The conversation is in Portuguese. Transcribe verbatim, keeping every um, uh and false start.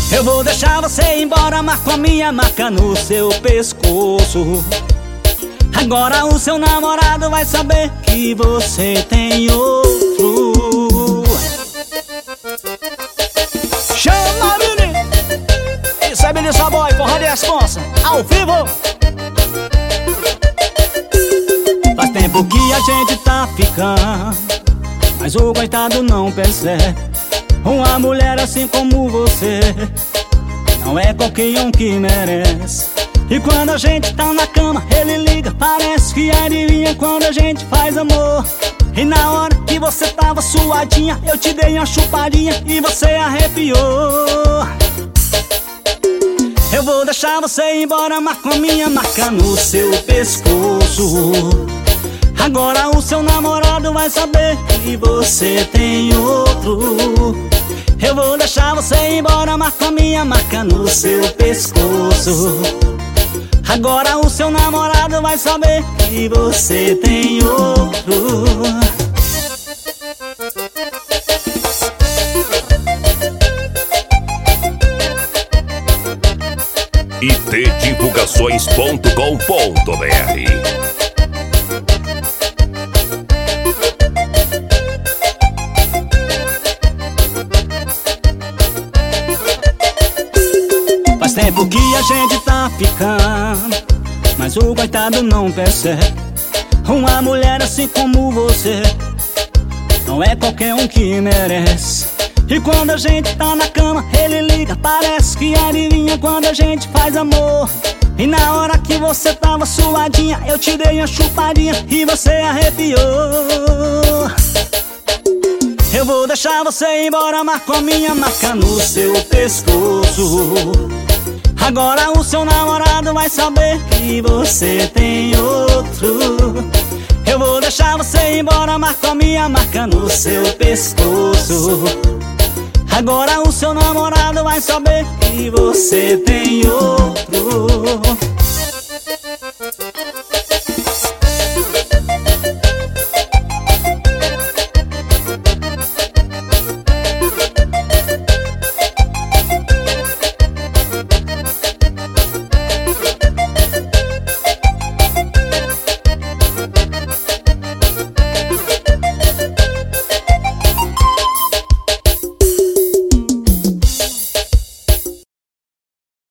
Eu vou deixar você ir embora, mas com a minha marca no seu pescoço. Agora o seu namorado vai saber que você tem outro. Chama, menino! Isso é Billy Savoy, porra de responsa, ao vivo! Faz tempo que a gente tá ficando, mas o coitado não percebe. Uma mulher assim como você não é qualquer um que merece. E quando a gente tá na cama, ele liga, parece que adivinha quando a gente faz amor. E na hora que você tava suadinha, eu te dei uma chupadinha e você arrepiou. Eu vou deixar você ir embora, mas com a minha marca no seu pescoço. Agora o seu namorado vai saber que você tem outro. Eu vou deixar você ir embora, mas com a minha marca no seu pescoço. Agora o seu namorado vai saber que você tem outro. I T divulgações ponto com ponto br. Faz tempo que a gente tá ficando, mas o coitado não percebe. Uma mulher assim como você não é qualquer um que merece. E quando a gente tá na cama, ele liga, parece que adivinha quando a gente faz amor. E na hora que você tava suadinha, eu te dei uma chupadinha e você arrepiou. Eu vou deixar você ir embora, mas com a minha marca no seu pescoço. Agora o seu namorado vai saber que você tem outro. Eu vou deixar você ir embora, mas com a minha marca no seu pescoço. Agora o seu namorado vai saber que você tem outro.